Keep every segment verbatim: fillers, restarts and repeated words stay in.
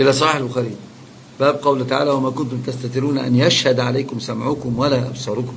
إلى صحيح البخاري باب قول تعالى وما كنتم تستترون أن يشهد عليكم سمعكم ولا أبصاركم.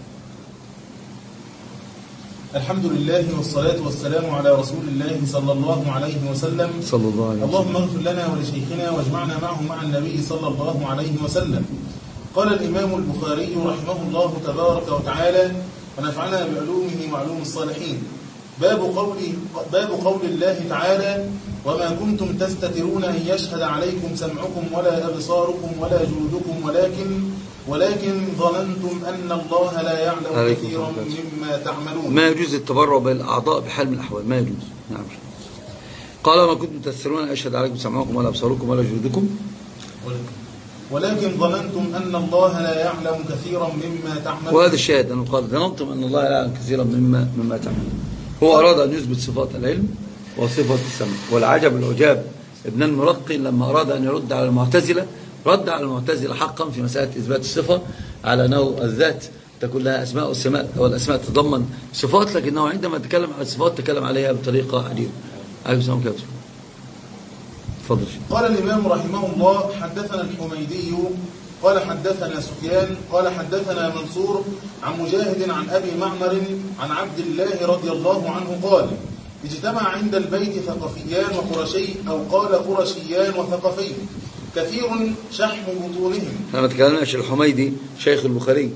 الحمد لله والصلاة والسلام على رسول الله صلى الله عليه وسلم صلى الله عليه وسلم. اللهم اغفر لنا ولشيخنا واجمعنا معه مع النبي صلى الله عليه وسلم. قال الإمام البخاري رحمه الله تبارك وتعالى ونفعنا بعلومه وعلوم الصالحين. باب قول, باب قول الله تعالى وما كنتم تستترون أن يشهد عليكم سمعكم ولا أبصاركم ولا جلودكم ولكن ولكن ظننتم أن الله لا يعلم كثيرا مما تعملون. ما يجوز التبرع بالأعضاء بحال من الأحوال، ما يجوز. نعم. قال وما كنتم تستترون أن يشهد عليكم سمعكم ولا أبصاركم ولا جلودكم ولكن ظننتم أن الله لا يعلم كثيرا مما تعملون. وهذا الشاهد أنه قال ظننتم أن الله لا يعلم كثيرا مما مما تعملون. هو أراد أن يثبت صفات العلم وصفات السمع. والعجب العجاب ابن المرقي لما أراد أن يرد على المعتزلة رد على المعتزلة حقا في مسألة إثبات الصفة على أنه الذات تكون لها أسماء والسماء والأسماء تتضمن صفات، لكنه عندما تكلم على الصفات تكلم عليها بطريقة عجيبة. أيها السلام عليكم. تفضل. قال الإمام رحمه الله حدثنا الحميدي قال حدثنا سفيان قال حدثنا منصور عن مجاهد عن أبي معمر عن عبد الله رضي الله عنه قال اجتمع عند البيت ثقفيان وقرشي أو قال قرشيان وثقفي كثير شحم بطونهم. احنا ما تكلمناش الحميدي شيخ البخاري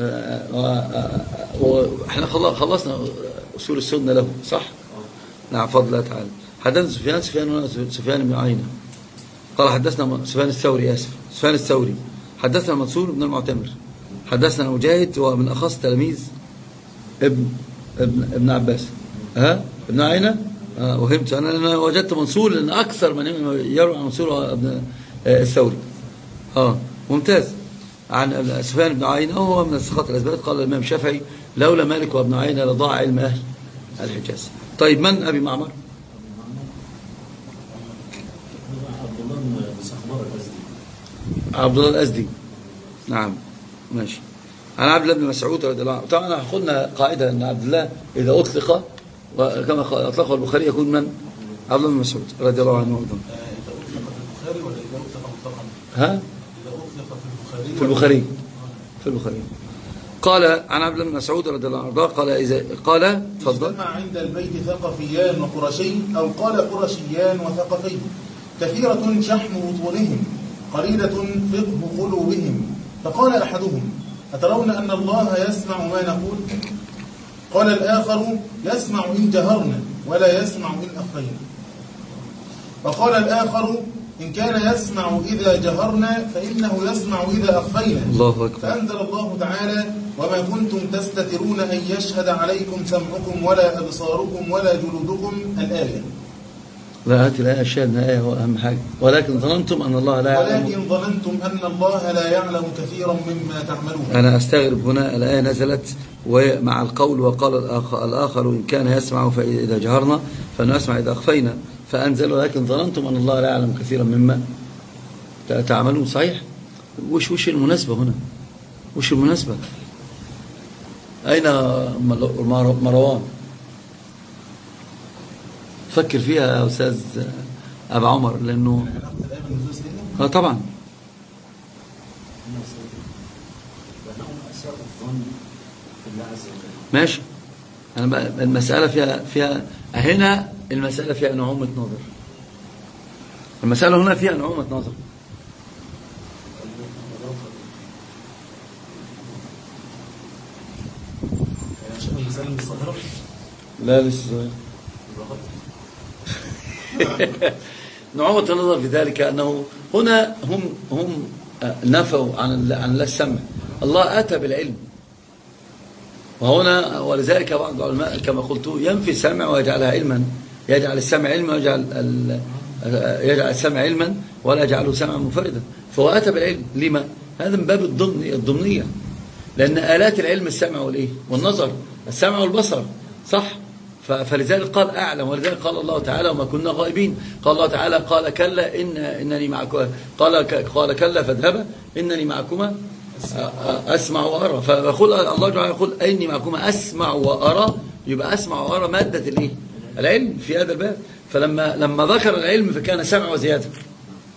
واحنا خلصنا أصول السنة له صح؟ نعم فضل الله تعالى. حدثنا سفيان سفيان سفيان بن عيينة قال حدثنا سفيان الثوري آسف سفيان الثوري حدثنا منصور بن المعتمر حدثنا مجاهد ومن أخص تلاميذ ابن ابن ابن عباس ها ابن عيينة آه وهمت أنا, أنا وجدت منصور لأن أكثر من يروي عن منصور هو ابن آه الثوري اه ممتاز عن سفيان بن عيينة وهو من الثقات الأثبات. قال الإمام الشافعي لولا مالك وابن عيينة لضاع علم أهل الحجاز. طيب من أبي معمر؟ عبد الله الأزدي. نعم ماشي. عن عبد الله بن مسعود رضي الله عنه. طبعا قلنا قاعدة أن عبد الله إذا أطلق وكما أطلقه البخاري يكون من عبد الله بن مسعود رضي الله عنه أيضا. ها؟ في البخاري في البخاري. قال عن عبد الله بن مسعود رضي الله عنه قال إذا قال تفضل اجتمع عند البيت ثقفيان وقرشي أو قال قرشيان وثقفي كثيرة شحم بطونهم قليلة فقه قلوبهم. فقال أحدهم أترون أن الله يسمع ما نقول؟ قال الآخر يسمع إن جهرنا ولا يسمع إن أخفينا. فقال الآخر إن كان يسمع إذا جهرنا فإنه يسمع إذا أخفينا. الله أكبر. فأنزل الله تعالى وما كنتم تستترون أن يشهد عليكم سمعكم ولا أبصاركم ولا جلودكم الآية. لا هات الآية الشاهد الآية هو أهم حاجة. ولكن ظننتم أن الله لا يعلم ولكن ظننتم أن الله لا يعلم كثيرا مما تعملون. أنا أستغرب هنا الآية نزلت ومع القول وقال الآخر إن كان يسمع فإذا جهرنا فإنه يسمع إذا أخفينا فأنزل ولكن ظننتم أن الله لا يعلم كثيرا مما تعملون. صحيح. وش وش المناسبة هنا؟ وش المناسبة؟ أين مروان؟ فكر فيها يا أستاذ أبا عمر لأنه اه طبعا ماشي. أنا المسألة فيها فيها هنا المسألة فيها نعومة نظر. المسألة هنا فيها نعومة نظر. لا لسه نعومة النظر في ذلك أنه هنا هم هم نفوا عن عن الله السمع. الله أتى بالعلم وهنا ولذلك بعض العلماء كما قلت ينفي السمع ويجعلها علما يجعل السمع علما ويجعل يجعل السمع علما ولا يجعله سمعا منفردا. فهو أتى بالعلم. لما؟ هذا من باب الضمن الضمنية لأن آلات العلم السمع والإيه والنظر السمع والبصر صح. فلذلك قال أعلم ولذلك قال الله تعالى وما كنا غائبين. قال الله تعالى قال كلا إن إنني معكم قال قال كلا فاذهبا إنني معكما أسمع وأرى. فيقول الله تعالى يقول إني معكما أسمع وأرى يبقى أسمع وأرى مادة الإيه العلم في هذا الباب. فلما لما ذكر العلم فكان سمع وزيادة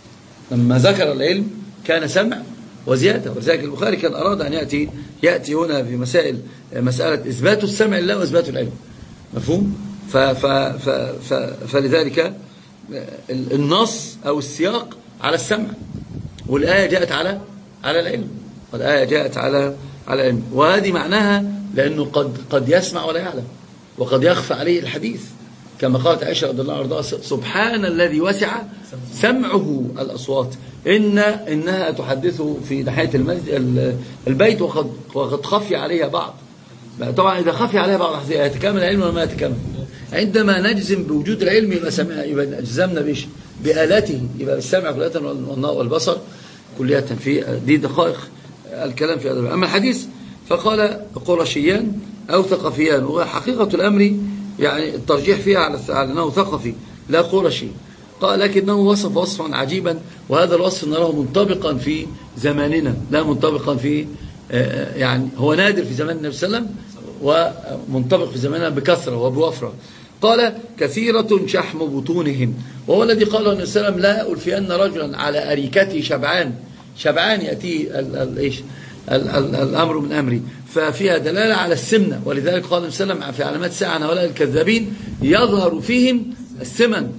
لما ذكر العلم كان سمع وزيادة. ولذلك البخاري كان أراد أن يأتي يأتي هنا في مسائل مسألة إثبات السمع لله وإثبات العلم. مفهوم؟ ف ف ف ف فلذلك النص أو السياق على السمع، والآية جاءت على على العلم، والآية جاءت على على العلم. وهذه معناها لأنه قد قد يسمع ولا يعلم، وقد يخفى عليه الحديث، كما قالت عائشة رضي الله عنها: سبحان الذي وسع سمعه الأصوات، إن إنها تحدث في ناحية البيت وقد وقد خفي عليها بعض. طبعا إذا خفي عليها بعض يتكامل العلم ولا ما يتكامل؟ عندما نجزم بوجود العلم يبقى سمع، يبقى جزمنا بيش بآلاته، يبقى السمع كلية والبصر كلية. في دي دقائق الكلام في هذا. أما الحديث فقال قرشيان أو ثقفيان، وحقيقة الأمر يعني الترجيح فيها على أنه ثقفي لا قرشي. قال لكنه وصف وصفا عجيبا، وهذا الوصف نراه منطبقا في زماننا، لا منطبقا في يعني هو نادر في زمان النبي صلى الله عليه وسلم ومنطبق في زماننا بكثرة وبوفرة. قال: كثيرة شحم بطونهم، وهو الذي قاله النبي صلى الله عليه وسلم: لا ألفين رجلا على أريكته شبعان، شبعان يأتي ايش الأمر من أمري، ففيها دلالة على السمنة. ولذلك قال النبي صلى الله عليه وسلم في علامات الساعة: هؤلاء الكذابين يظهر فيهم السمن.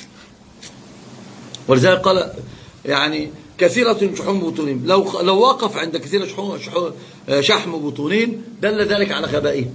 ولذلك قال يعني كثيرة شحوم بطونهم، لو لو وقف عند كثيرة شحم بطونهم دل ذلك على غبائهم.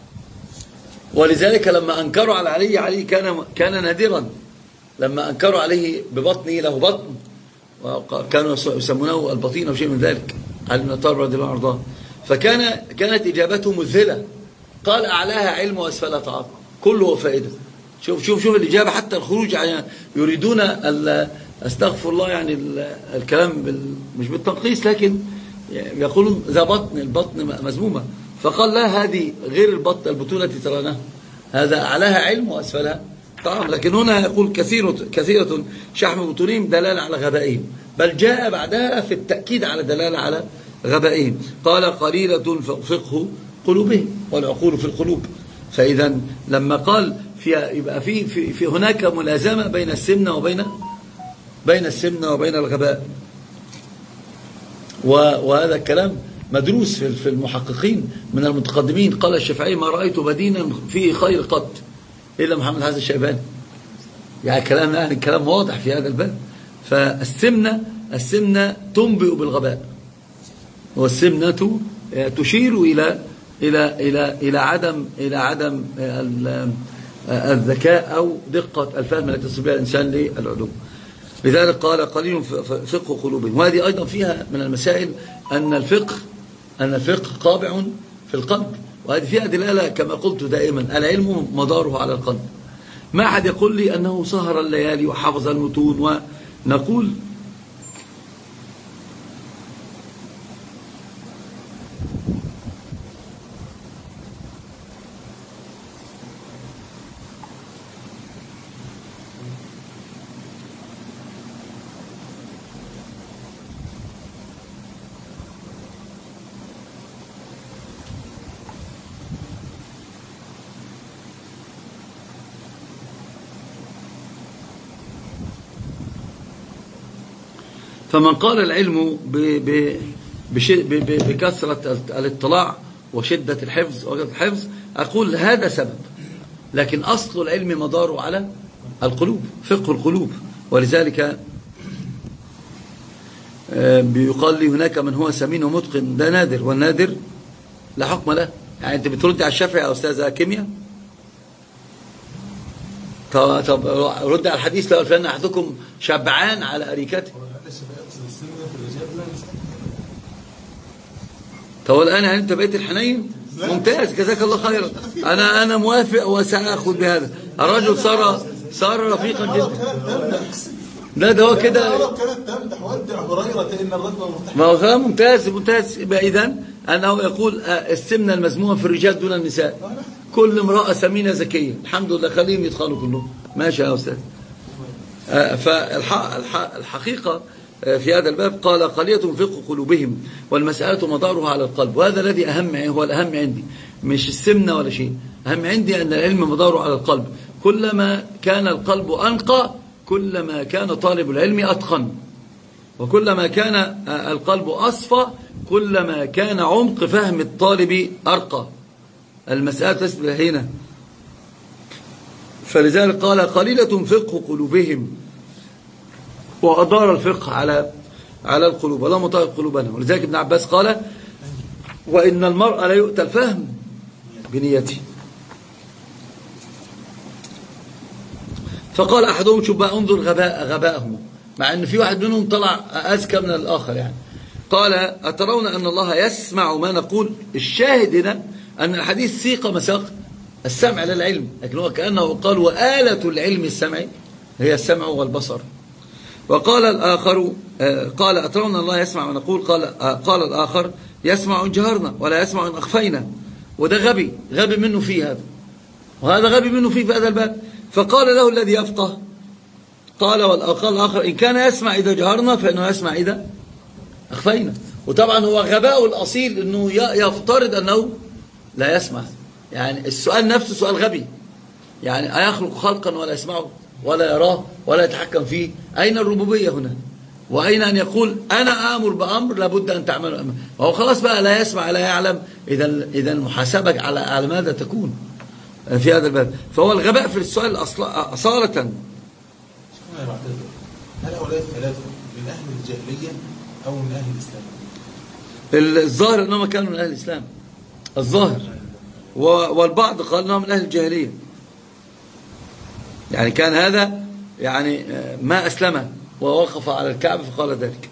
ولذلك لما أنكروا على علي علي كان كان نادرا، لما أنكروا عليه ببطنه له بطن، وكانوا يسمونه البطين أو شيء من ذلك، علي بن أبي طالب رضي الله عنه. فكان كانت إجابته مذهلة، قال: أعلاها علم وأسفلها طعام، كله فائدة. شوف شوف شوف الإجابة، حتى الخروج يعني يريدون استغفر الله يعني الكلام مش بالتنقيص، لكن يقولون ذا بطن، البطن مذمومة. فقال: لا، هذه غير البطن، البطون التي ترانها، هذا أعلاها علم وأسفلها طعام. لكن هنا يقول كثيرة كثيرة شحم بطونهم دلالة على غبائهم، بل جاء بعدها في التأكيد على دلالة على غبائهم. قال: قليلة فقه قلوبهم، والعقول في القلوب. فإذا لما قال في يبقى في, في في هناك ملازمة بين السمنة وبين بين السمنة وبين الغباء. وهذا الكلام مدروس في المحققين من المتقدمين. قال الشافعي: ما رأيت بدينا فيه خير قط إلا محمد هذا الشيباني. يعني كلام يعني كلام واضح في هذا الباب. فالسمنة السمنة تنبئ بالغباء، والسمنة تشير إلى إلى إلى إلى عدم إلى عدم الذكاء أو دقة الفهم التي يصل بها الإنسان للعلوم. لذلك قال: قليل فقه قلوبهم. وهذه أيضا فيها من المسائل أن الفقه أن الفقه قابع في القلب، وهذه فيها دلالة كما قلت دائما: العلم مداره على القلب. ما أحد يقول لي أنه سهر الليالي وحفظ المتون، ونقول فمن قال العلم بكثرة الاطلاع وشدة الحفظ وجدة الحفظ، أقول هذا سبب، لكن أصل العلم مداره على القلوب، فقه القلوب. ولذلك بيقال لي هناك من هو سمين ومتقن، ده نادر، والنادر لا حكم له. يعني أنت بترد على الشافعي يا أستاذ كيمياء؟ طب رد على الحديث: لو فلان أحدكم شبعان على أريكته. طب الآن يعني أنت بقيت الحنين؟ ممتاز، جزاك الله خيرا. أنا أنا موافق وسأخذ بهذا. الرجل صار صار رفيقا جدا. لا ده هو كده. ما هو ممتاز ممتاز. يبقى إذن أنه يقول السمنة المذمومة في الرجال دون النساء. كل امرأة سمينة ذكية، الحمد لله، خليهم يدخلوا كلهم. ماشي يا أستاذ. فالحقيقة في هذا الباب قال: قلية فقه قلوبهم، والمسألة مدارها على القلب. وهذا الذي أهم، هو الأهم عندي، مش السمنة ولا شيء. أهم عندي أن العلم مداره على القلب. كلما كان القلب أنقى كلما كان طالب العلم أتقن. وكلما كان القلب أصفى كلما كان عمق فهم الطالب أرقى. المسألة تسبب هنا، فلذلك قال قليلة فقه قلوبهم، وأدار الفقه على على القلوب ولا مطابق قلوبنا. ولذلك ابن عباس قال وإن المرء لا يؤتى الفهم بنيته. فقال أحدهم شوف بقى انظر غباء غباءهم، مع أن في واحد منهم طلع أذكى من الآخر يعني. قال أترون أن الله يسمع ما نقول؟ الشاهد هنا أن الحديث سيق مساق السمع للعلم، لكن هو كأنه قال وآلة العلم السمع هي السمع والبصر. وقال الآخر قال أترون الله يسمع ما نقول؟ قال قال الآخر يسمع إن جهرنا ولا يسمع إن أخفينا. وده غبي غبي منه فيه هذا، وهذا غبي منه فيه في هذا الباب. فقال له الذي يفقه قال والآخر الآخر إن كان يسمع إذا جهرنا فإنه يسمع إذا أخفينا. وطبعا هو غباء الأصيل أنه يفترض أنه لا يسمع. يعني السؤال نفسه سؤال غبي، يعني أيخلق خلقا ولا يسمعه ولا يراه ولا يتحكم فيه؟ أين الربوبية هنا؟ وأين أن يقول أنا آمر بأمر لابد أن تعملوا أمر؟ وهو خلاص بقى لا يسمع لا يعلم. إذا إذا المحاسبة على على ماذا تكون في هذا الباب؟ فهو الغباء في السؤال أصالة. هل هؤلاء الثلاثة من أهل الجاهلية أو من أهل الإسلام؟ الظاهر أنهم كانوا من أهل الإسلام الظاهر، والبعض قال أنهم من أهل الجاهلية. يعني كان هذا يعني ما أسلمه ووقف على الكعبة فقال ذلك.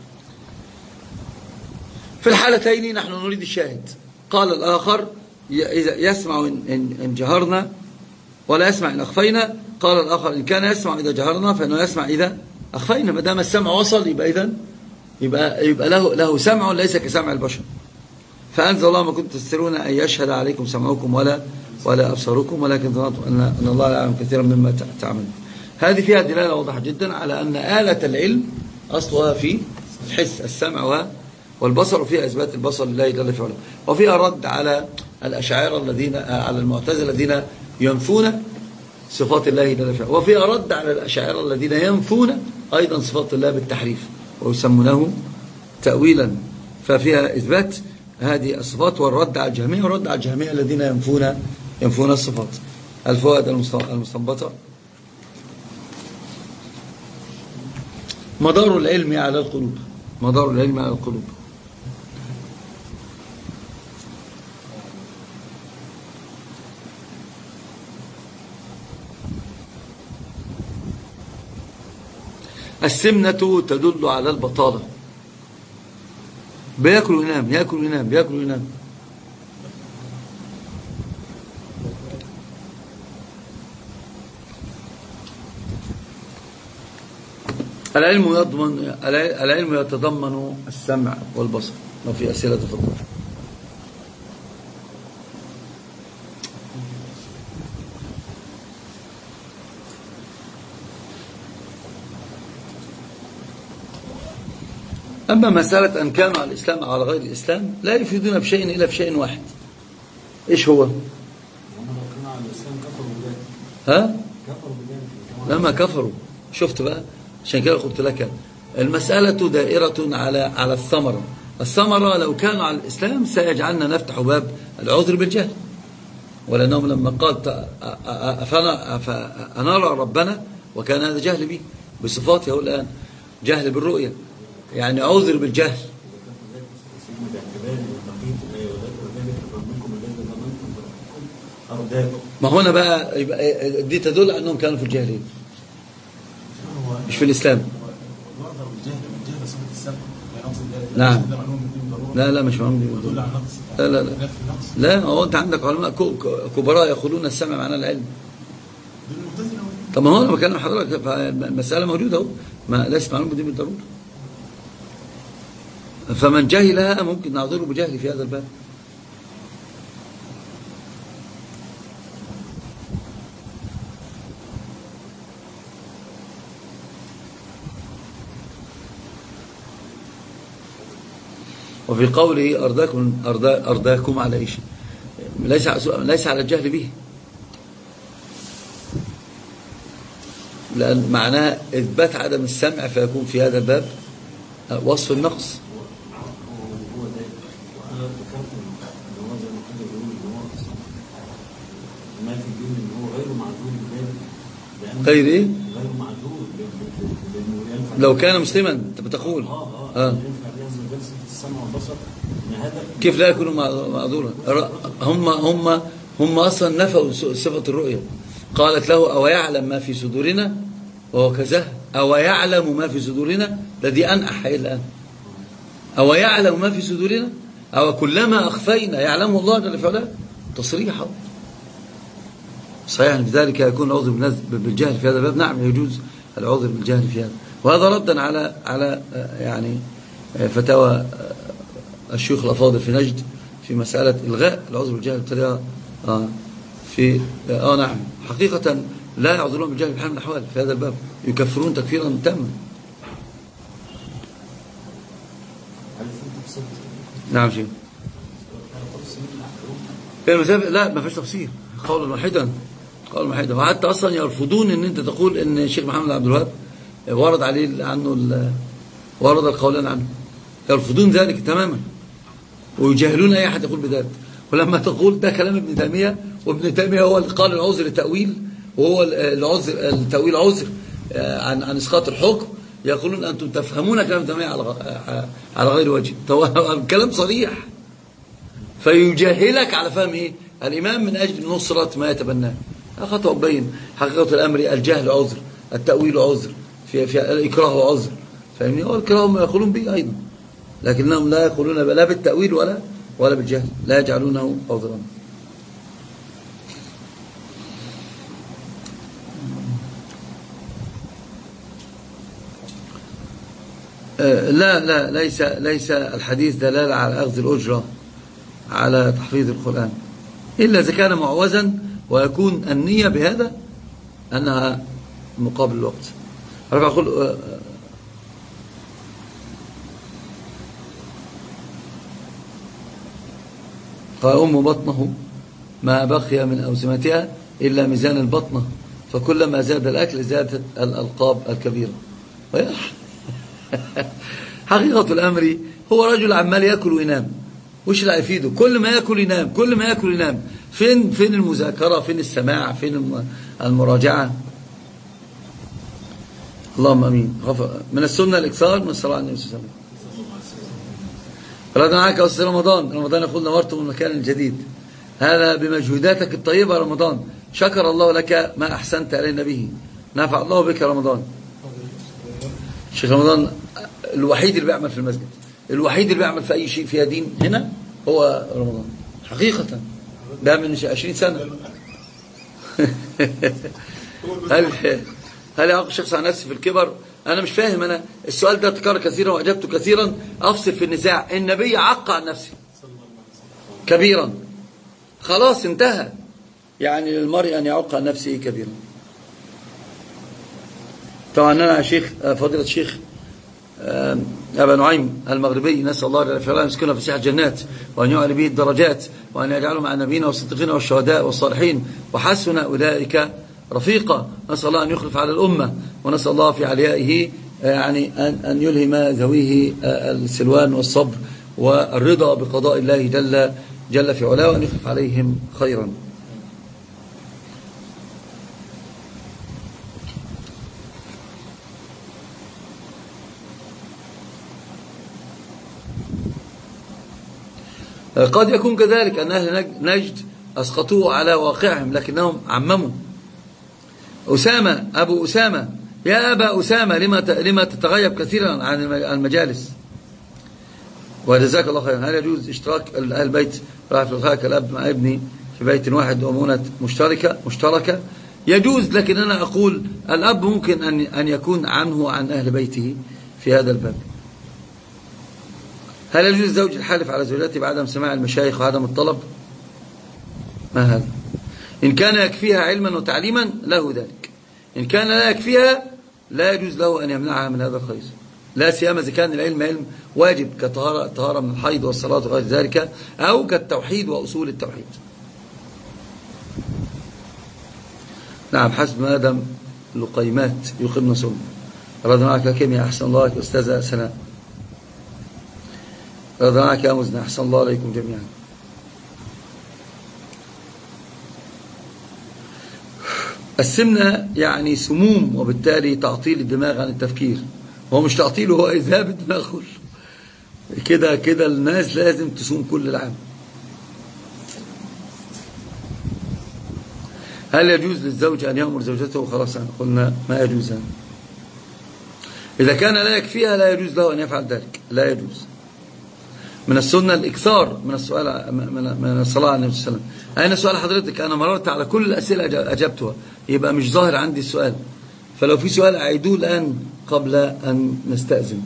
في الحالتين نحن نريد الشاهد. قال الآخر يسمع إن جهرنا ولا يسمع إن أخفينا. قال الآخر إن كان يسمع إذا جهرنا فإنه يسمع إذا أخفينا. ما دام السمع وصل يبقى إذن يبقى, يبقى له, له سمع ليس كسمع البشر. فأنزل الله ما كنتم تسترون أن يشهد عليكم سمعكم ولا ولا أبصاركم ولكن ظننتم أن, أن الله يعلم كثيرا مما تعملون. هذه فيها دلالة واضحة جدا على أن آلة العلم أصلها في الحس السمع والبصر، وفيها إثبات البصر لله جل في علاه. وفيها رد على الأشاعرة الذين على المعتزلة الذين ينفون صفات الله جل في علاه، وفيها رد على الأشاعرة الذين ينفون أيضا صفات الله بالتحريف ويسمونه تأويلا. ففيها إثبات هذه الصفات والرد على الجهمية، والرد على الجهمية الذين ينفون ينفون الصفات. الفوائد المستنبطة: مدار العلم على القلوب، مدار العلم على القلوب. السمنة تدل على البطالة. بياكل وينام ياكل وينام بياكل وينام. العلم يضمن العلم يتضمن السمع والبصر. لو في أسئلة تفضل. أما مسألة أن كانوا على الإسلام أو على غير الإسلام لا يفيدون بشيء إلا بشيء واحد. إيش هو؟ ها؟ لما كفروا. شفت بقى؟ عشان كده قلت لك المسألة دائرة على على الثمرة. الثمرة لو كانوا على الإسلام سيجعلنا نفتح باب العذر بالجهل، ولأنهم لما قال أنرى ربنا وكان هذا جهل به بصفاته الآن جهل بالرؤية، يعني عذر بالجهل. ما هنا بقى يبقى دي تدل أنهم كانوا في الجاهلية مش في الإسلام. نعم. لا لا مش معلوم. لا لا لا لا هو أنت عندك علماء كبراء يقولون السمع معناه العلم. طب ما هو أنا بكلم حضرتك المسألة موجودة اهو، ما ليس معلوم بدين بالضرورة. فمن جهلها ممكن نعذره بجهل في هذا الباب. وفي قوله أرداكم, أرداكم على إيش؟ ليس ليس على الجهل به، لأن معناها إثبات عدم السمع، فيكون في هذا الباب وصف النقص. هو ده، وانا ذكرت ان هو زي ما حد بيقول ان هو ما في الدين ان هو غير معذور بذلك. غير ايه؟ غير معذور لانه ينفع لو كان مسلما انت بتقول اه اه, آه. ينفع ينزل جلسه السمع والبصر ان هذا كيف لا يكون معذورا؟ هم هم هم اصلا نفوا صفه الرؤيه. قالت له او يعلم ما في صدورنا وهو كذا، او يعلم ما في صدورنا الذي انأح الان، او يعلم ما في صدورنا، او كلما اخفينا يعلمه الله جل في علاه، تصريحا صحيح. لذلك يكون العذر بالجهل في هذا الباب. نعم يجوز العذر بالجهل في هذا، وهذا ردا على على يعني فتاوى الشيوخ الافاضل في نجد في مساله الغاء العذر بالجهل بطريقه آه في اه نعم حقيقه لا يعذرون بالجهل بحال من الاحوال في هذا الباب، يكفرون تكفيرا تاما. نعم شيخ المسافة لا ما فيش تفسير، قولا واحدا قولا واحدا. وحتى اصلا يرفضون ان انت تقول ان الشيخ محمد عبد الوهاب ورد عليه عنه ورد القولان عنه، يرفضون ذلك تماما ويجاهلون اي احد يقول بذلك. ولما تقول ده كلام ابن تيميه، وابن تيميه هو اللي قال العذر تاويل، وهو العذر التاويل عذر عن عن اسقاط الحكم، يقولون انتم تفهمون كلام تيميه على على غير وجه. كلام صريح، فيجاهلك على فهم ايه الامام من اجل نصره ما يتبناه. خطأ بين حقيقه الامر، الجهل عذر، التاويل عذر، في في الاكراه عذر، فاهمني؟ هو الكراه هم يقولون به ايضا، لكنهم لا يقولون لا بالتاويل ولا ولا بالجهل، لا يجعلونه عذرا. لا لا ليس ليس الحديث دلالة على أخذ الأجرة على تحفيظ القرآن، إلا إذا كان معوزا ويكون النية بهذا أنها مقابل الوقت. أنا أقول فأم بطنه ما بقي من أوسمتها إلا ميزان البطنة، فكلما زاد الأكل زادت الألقاب الكبيرة. حقيقة الأمر هو رجل عمال يأكل وينام، وش لا يفيده؟ كل ما يأكل ينام، كل ما يأكل ينام. فين فين المذاكرة؟ فين السماع؟ فين المراجعة؟ اللهم أمين. من السنة الإكثار من الصلاة على النبي صلى الله عليه وسلم. رضنا معك يا أستاذ رمضان. رمضان يقول نورت من مكان الجديد، هذا بمجهوداتك الطيبة رمضان، شكر الله لك ما أحسنت علينا به، نفع الله بك رمضان. الشيخ رمضان الوحيد اللي بيعمل في المسجد، الوحيد اللي بيعمل في أي شيء فيها دين هنا هو رمضان حقيقة، ده من عشرين سنة. هل هل يعقل شخص عن نفسي في الكبر؟ أنا مش فاهم. أنا السؤال ده تكرر كثيرا وأجبته كثيرا، أفصل في النزاع. النبي عق عن نفسه كبيرا، خلاص انتهى. يعني للمرء أن يعق عن نفسه كبيرا. طبعا أنا شيخ فضيلة الشيخ أبا نعيم المغربي، نسأل الله جل وعلا أن يسكنه في سيح الجنات، وأن يعلي به الدرجات، وأن يجعله مع النبيين والصديقين والشهداء والصالحين، وحسن أولئك رفيقا. نسأل الله أن يخلف على الأمة، ونسأل الله في عليائه يعني أن أن يلهم ذويه السلوان والصبر والرضا بقضاء الله جل جل في علاه، وأن يخلف عليهم خيرا. قد يكون كذلك أن أهل نجد أسقطوه على واقعهم، لكنهم عمموا. أسامة أبو أسامة، يا أبا أسامة لما لما تتغيب كثيرا عن المجالس؟ وجزاك الله خيرا. هل يجوز اشتراك أهل البيت رفاق الأب مع ابني في بيت واحد ومونة مشتركة مشتركة؟ يجوز، لكن أنا أقول الأب ممكن أن أن يكون عنه عن أهل بيته في هذا الباب. هل يجوز الزوج الحالف على زوجته بعدم سماع المشايخ وعدم الطلب؟ ما هذا؟ إن كان يكفيها علما وتعليما له ذلك، إن كان لا يكفيها لا يجوز له أن يمنعها من هذا الخير، لا سيما إذا كان العلم علم واجب كطهارة طهارة من الحيض والصلاة وغير ذلك، أو كالتوحيد وأصول التوحيد. نعم حسب ما دام لقيمات يقيمن سنة. رضنا معك كم يا أحسن الله أستاذة سناء. رضي الله عنك يا مزنى، أحسن الله عليكم جميعا. السمنة يعني سموم، وبالتالي تعطيل الدماغ عن التفكير. هو مش تعطيله، هو إذهاب الدماغ كله. كده كده الناس لازم تصوم كل العام. هل يجوز للزوج أن يأمر زوجته؟ خلاص يعني قلنا ما يجوز. إذا كان لا يكفيها لا يجوز له أن يفعل ذلك، لا يجوز. من السنة الإكثار من السؤال من الصلاة على النبي صلى الله عليه وسلم. أين سؤال حضرتك؟ أنا مررت على كل الأسئلة أجبتها، يبقى مش ظاهر عندي السؤال. فلو في سؤال أعيدوه الآن قبل أن نستأذن.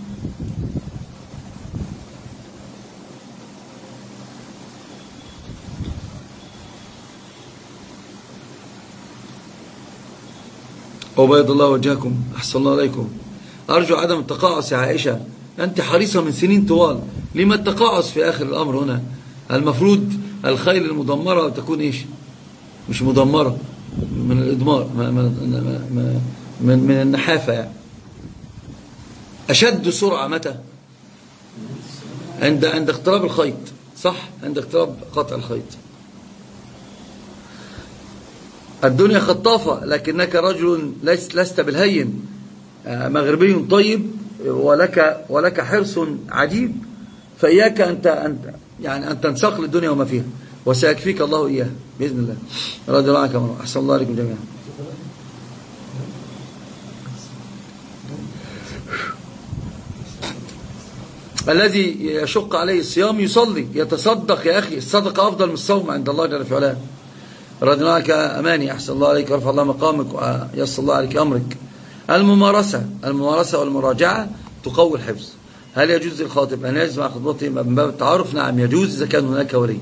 وبيض الله وجهكم، أحسن الله عليكم. أرجو عدم التقاعس يا عائشة، أنت حريصة من سنين طوال، لما التقاعس في آخر الأمر هنا؟ المفروض الخيل المدمرة تكون إيش؟ مش مدمرة، من الإدمار، من, من, من النحافة يعني. أشد سرعة متى؟ عند عند اقتراب الخيط، صح؟ عند اقتراب قطع الخيط. الدنيا خطافة، لكنك رجل لست بالهين، مغربي طيب، ولك ولك حرص عجيب، فإياك أنت أنت يعني أن تنساق للدنيا وما فيها، وسيكفيك الله إياها بإذن الله. رضي الله عنكم، أحسن الله عليكم جميعا. الذي يشق عليه الصيام يصلي، يتصدق يا أخي، الصدقة أفضل من الصوم عند الله جل في علاه. رضي الله عنك أماني، أحسن الله عليك، ورفع الله مقامك ويسر الله عليك أمرك. الممارسة الممارسة والمراجعة تقوي الحفظ. هل يجوز للخاطب أن يجلس مع خطبته من باب التعارف؟ نعم يجوز إذا كان هناك ولي.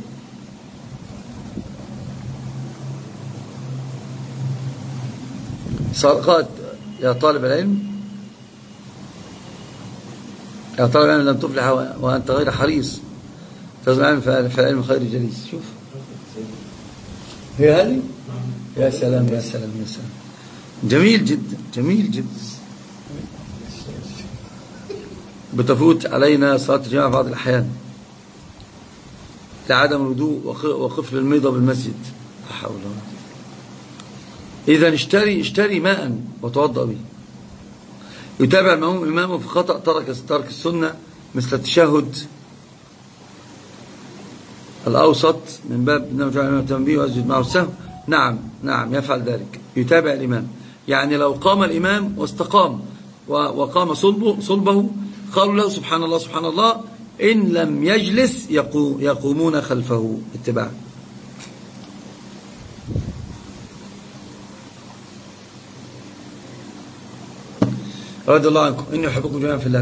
صدقات يا طالب العلم، يا طالب العلم لم تفلح وأنت غير حريص، فالعلم فالعلم خير جليس. شوف هي هذه، يا سلام يا سلام يا سلام، جميل جدا جميل جدا. بتفوت علينا صلاة الجماعة بعض الأحيان لعدم الوضوء وقفل الميضة بالمسجد، لا حول ولا قوة. إذا اشتري اشتري ماء وتوضأ به. يتابع المأموم إمامه في خطأ ترك ترك السنة مثل التشهد الأوسط من باب إنما جعل الإمام التنبيه وأسجد معه السهو. نعم نعم يفعل ذلك، يتابع الإمام. يعني لو قام الإمام واستقام وقام صلبه, صلبه قالوا له سبحان الله سبحان الله، إن لم يجلس يقومون خلفه اتباعا. رضي الله عنكم، إني أحبكم جميعا في الله.